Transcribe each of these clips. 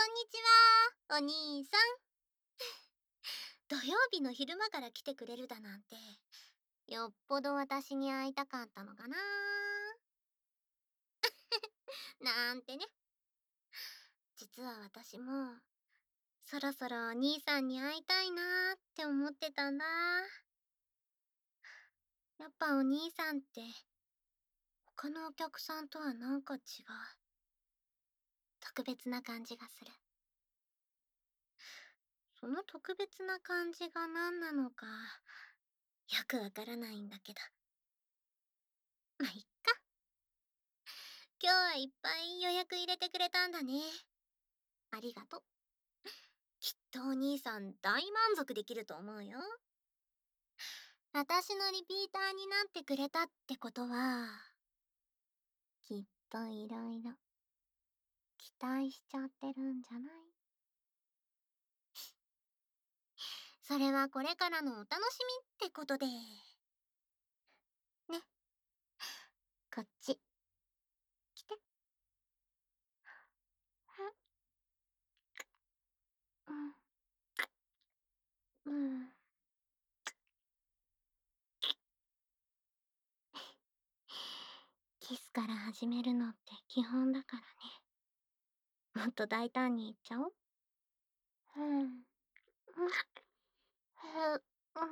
こんにちは、お兄さん。土曜日の昼間から来てくれるだなんて、よっぽど私に会いたかったのかななんてね。実は私も、そろそろお兄さんに会いたいなーって思ってたんだ。やっぱお兄さんって、他のお客さんとはなんか違う。特別な感じがする。その特別な感じが何なのか、よくわからないんだけど。まあ、いっか。今日はいっぱい予約入れてくれたんだね。ありがとう。きっとお兄さん大満足できると思うよ。私のリピーターになってくれたってことは、きっといろいろ期待しちゃってるんじゃない？それはこれからのお楽しみってことで。ね。こっち。来て。うん。うん。キスから始めるのって基本だからね。もっと大胆にいっちゃおう。うん。うん。うん。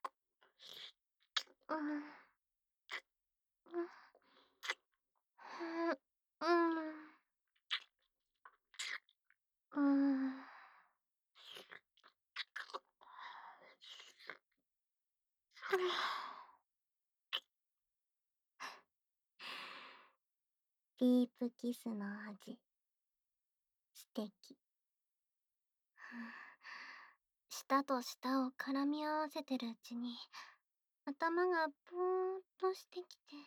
うん。うん。うん。ディープキスの味、素敵。舌と舌を絡み合わせてるうちに、頭がぷーんとしてきて。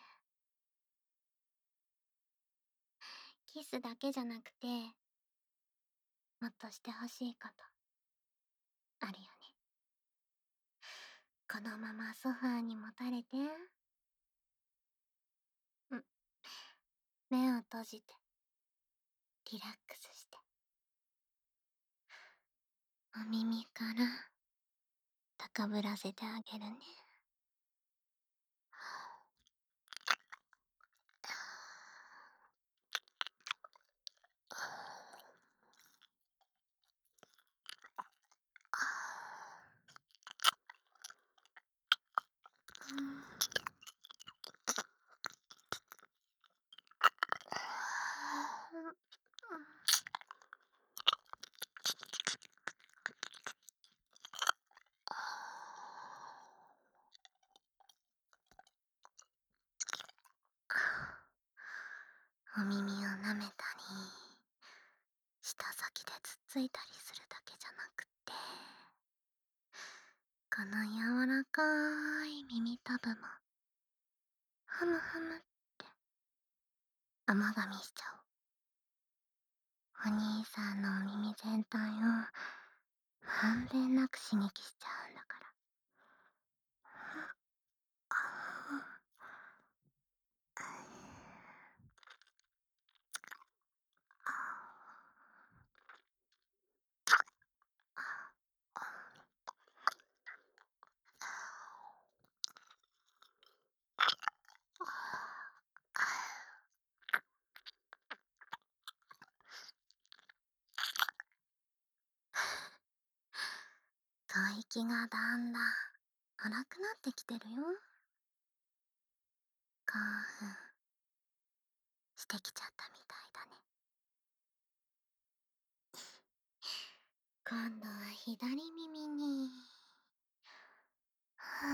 キスだけじゃなくて、もっとしてほしいこと、あるよね。このままソファーにもたれて。うん。目を閉じて、リラックスして。お耳から高ぶらせてあげるね。お耳を舐めたり、舌先でつっついたりするだけじゃなくて、この柔らかい耳たぶも、ふむふむって甘噛みしちゃおう。お兄さんのお耳全体をまんべんなく刺激しちゃうんだから。吐息がだんだん荒くなってきてるよ。興奮してきちゃったみたいだね。今度は左耳に。は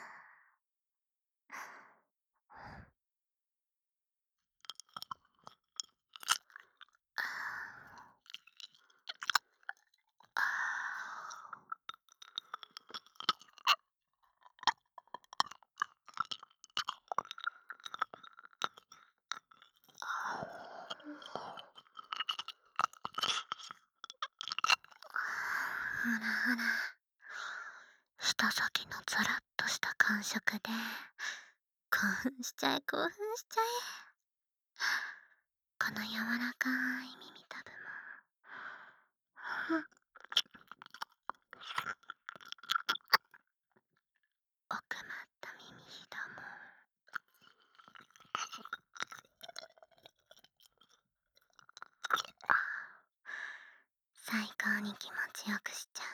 ほらほら、舌先のザラッとした感触で興奮しちゃえ興奮しちゃえ。この柔らかい耳たぶも最高に気持ちよくしちゃ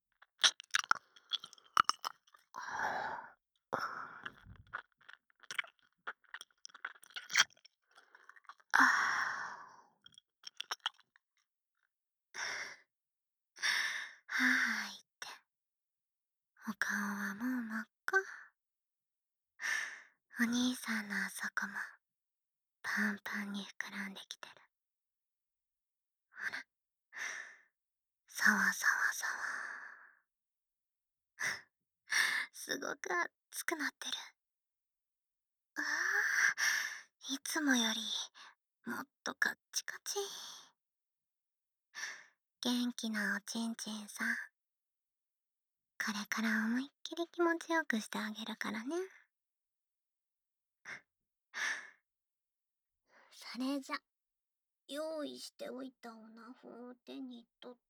う。はーいって。お顔はもう真っ赤。お兄さんのあそこもパンパンに膨らんできてる。ほら、さわさわさわ。すごく熱くなってる。ああ、いつもよりもっとカッチカチ。元気なおちんちんさん。これから思いっきり気持ちよくしてあげるからね。それじゃ、用意しておいたオナホを手に取って、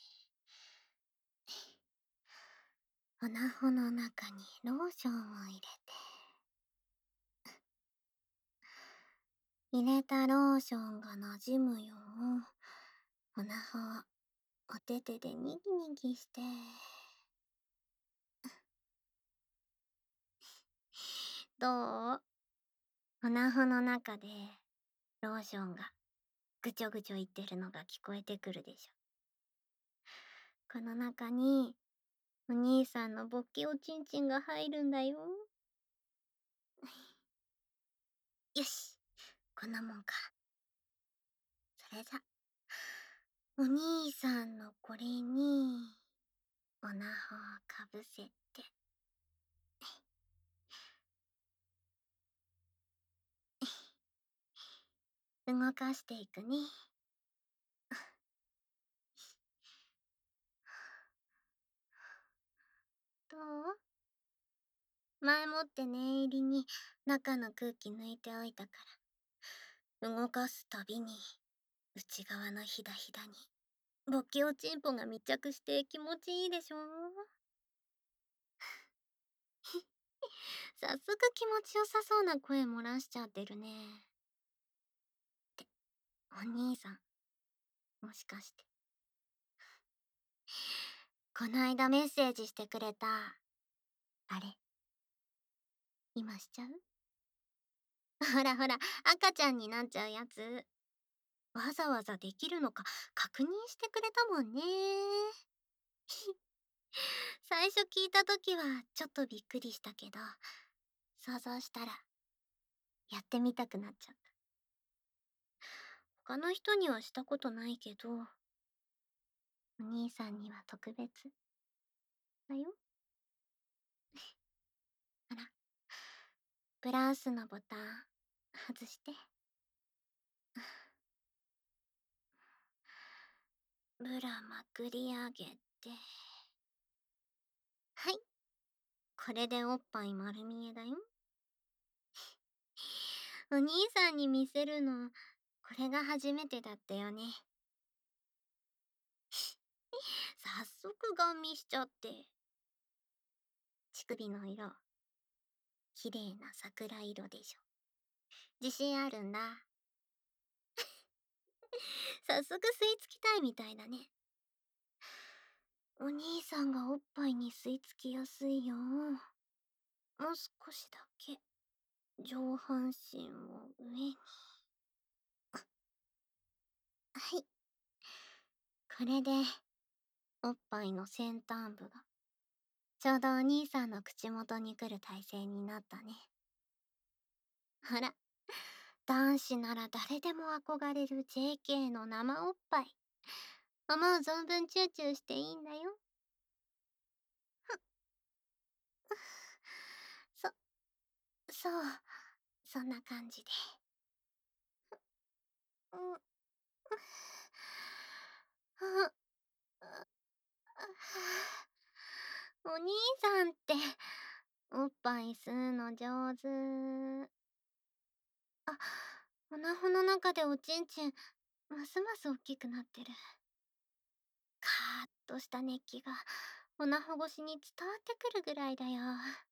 オナホの中にローションを入れて、入れたローションが馴染むよう、オナホをお手手でニギニギして、どう？オナホの中でローションがぐちょぐちょ言ってるのが聞こえてくるでしょ。この中にお兄さんのボッケおちんちんが入るんだよ。よし、こんなもんか。それじゃ、お兄さんのこれに、おなほをかぶせて、動かしていくね。どう？前もって念入りに中の空気抜いておいたから、動かすたびに内側のひだひだにボッケおちんぽが密着して気持ちいいでしょ？早速気持ちよさそうな声漏らしちゃってるね。って、お兄さん、もしかして。こないだメッセージしてくれた、あれ、今しちゃう？ほらほら、赤ちゃんになっちゃうやつ。わざわざできるのか確認してくれたもんね。最初聞いた時はちょっとびっくりしたけど、想像したらやってみたくなっちゃった。他の人にはしたことないけど、お兄さんには特別だよ。あら、ブラウスのボタン外して。ブラまくり上げて。はい。これでおっぱい丸見えだよ。お兄さんに見せるの、これが初めてだったよね。早速ガン見しちゃって。乳首の色、綺麗な桜色でしょ。自信あるんだ。早速吸い付きたいみたいだね。お兄さんがおっぱいに吸い付きやすいよ。もう少しだけ上半身を上に。はい。これでおっぱいの先端部がちょうどお兄さんの口元に来る体勢になったね。ほら、男子なら誰でも憧れる JK の生おっぱい。思う存分チューチューしていいんだよ。そ、そう、そんな感じで。うん、あ、お兄さんっておっぱい吸うの上手。あ、おなほの中でおちんちんますます大きくなってる。カーッとした熱気がおなほ越しに伝わってくるぐらいだよ。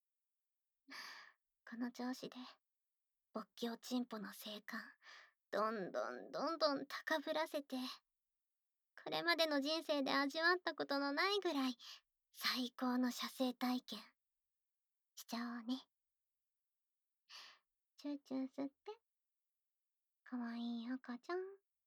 この調子で勃起おちんぽの性感どんどんどんどん高ぶらせてこれまでの人生で味わったことのないぐらい最高の射精体験しちゃおうね。チューチュー吸って、かわいい赤ちゃん。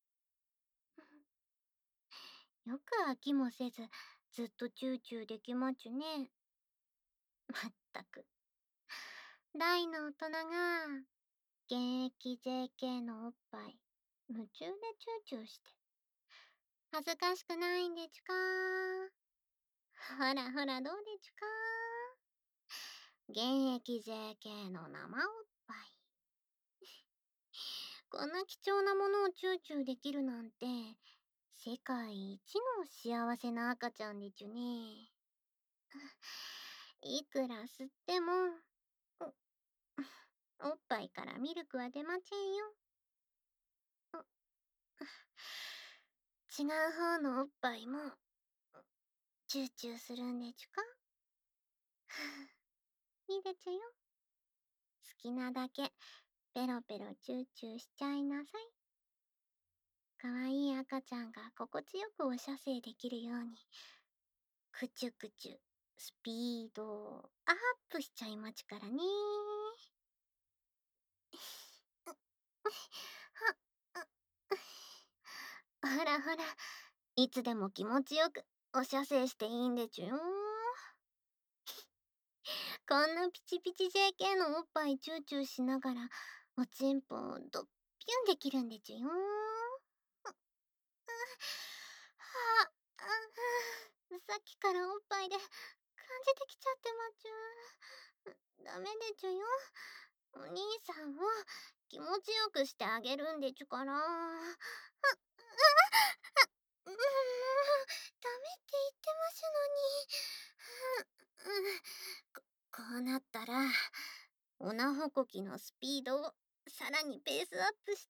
よく飽きもせず、ずっとチューチューできまちゅね。まったく。大の大人が、現役 JK のおっぱい、夢中でチューチューして。恥ずかしくないんでちゅか？ほらほらどうでちゅか？現役 JK の生おっぱい。こんな貴重なものをチューチューできるなんて、世界一の幸せな赤ちゃんでちゅね。いくら吸っても、おっぱいからミルクは出まちぇんよ。違う方のおっぱいも、チューチューするんでちゅか？いいでちゅよ。好きなだけ、ペロペロチューチューしちゃいなさい。かわいい赤ちゃんが心地よくお射精できるように、くちゅくちゅ、スピードをアップしちゃいまちからね。ほらほら、いつでも気持ちよくお射精していいんでちゅよ。こんなピチピチ JK のおっぱいチューチューしながら、おちんぽをドッピュンできるんでちゅよ。はあ、さっきからおっぱいで感じてきちゃってまちゅ。ダメでちゅよ。お兄さんを気持ちよくしてあげるんでちゅから。もう、ダメって言ってますのに。こうなったら、オナホコキのスピードをさらにペースアップして、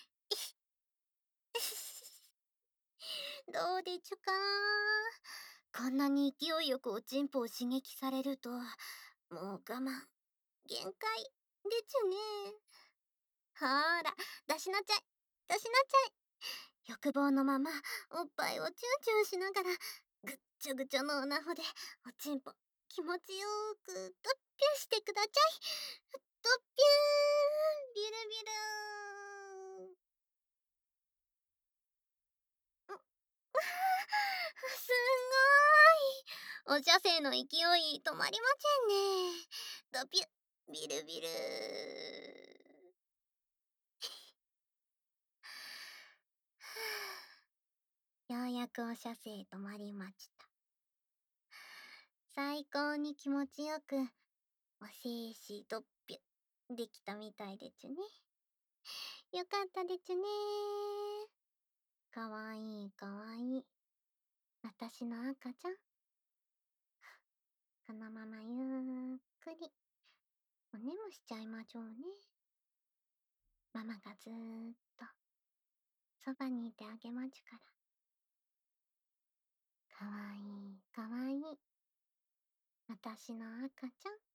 どうでちゅか？こんなに勢いよくおちんぽを刺激されると、もう我慢、限界でちゅね。ほーら、出しなちゃい、出しなちゃい。欲望のまま、おっぱいをチューチューしながら、ぐっちょぐちょのオナホで、おちんぽ、気持ちよーく、ドッピュンしてくだちゃい。ドッピューンビルビルーン。すんごーい。お射精の勢い止まりませんね。ドピュビルビルようやくお射精止まりました。最高に気持ちよく、お精子ドッピュできたみたいでちゅね。よかったでちゅね。かわいいかわいい。あたしの赤ちゃん。このままゆっくり、おねむしちゃいましょうね。ママがずーっと、そばにいてあげまちゅから。かわいいかわいい。あたしの赤ちゃん。